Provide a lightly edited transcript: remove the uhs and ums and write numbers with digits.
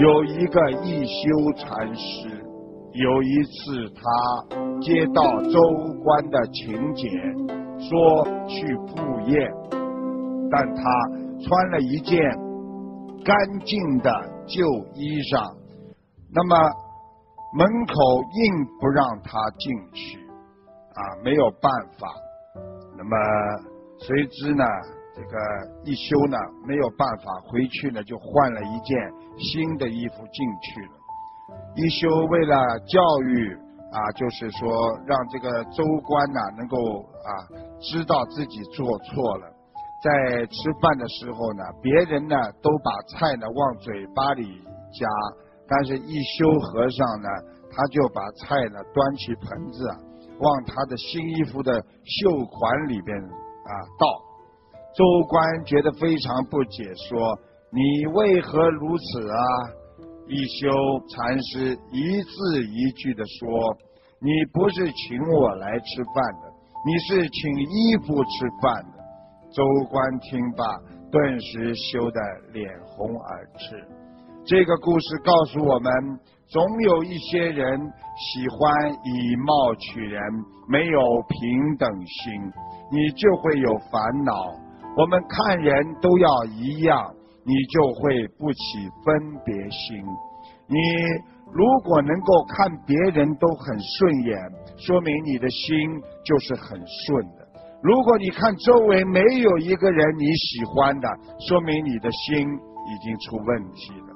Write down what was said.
有一个一休禅师，有一次他接到州官的请柬，说去赴宴，但他穿了一件干净的旧衣裳，那么门口硬不让他进去没有办法。那么随之呢，这个一休呢没有办法回去呢，就换了一件新的衣服进去了。一休为了教育就是说让这个州官呢能够知道自己做错了，在吃饭的时候呢，别人呢都把菜呢往嘴巴里夹，但是一休和尚呢，他就把菜呢端起盆子往他的新衣服的袖款里边倒。州官觉得非常不解，说你为何如此一休禅师一字一句的说，你不是请我来吃饭的，你是请衣服吃饭的。州官听罢，顿时羞得脸红耳赤。这个故事告诉我们，总有一些人喜欢以貌取人，没有平等心，你就会有烦恼。我们看人都要一样，你就会不起分别心。你如果能够看别人都很顺眼，说明你的心就是很顺的。如果你看周围没有一个人你喜欢的，说明你的心已经出问题了。